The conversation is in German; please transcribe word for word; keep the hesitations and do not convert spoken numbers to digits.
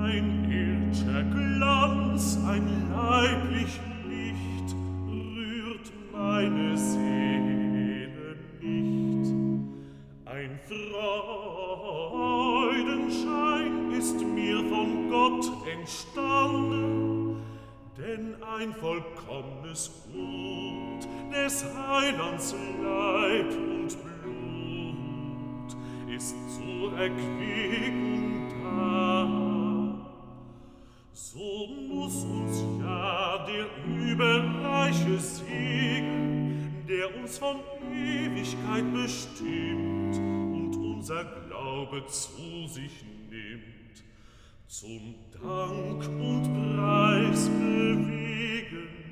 Ein ird'scher Glanz, ein leiblich Licht rührt meine Seele nicht. Ein Freudenschein ist mir von Gott entstanden, denn ein vollkommnes Gut des Heilands Leib und Blut ist zur Erquickung da. So muß uns ja der überreiche Segen, der uns von Ewigkeit bestimmt und unser Glaube zu sich nimmt, zum Dank und Preis bewegen.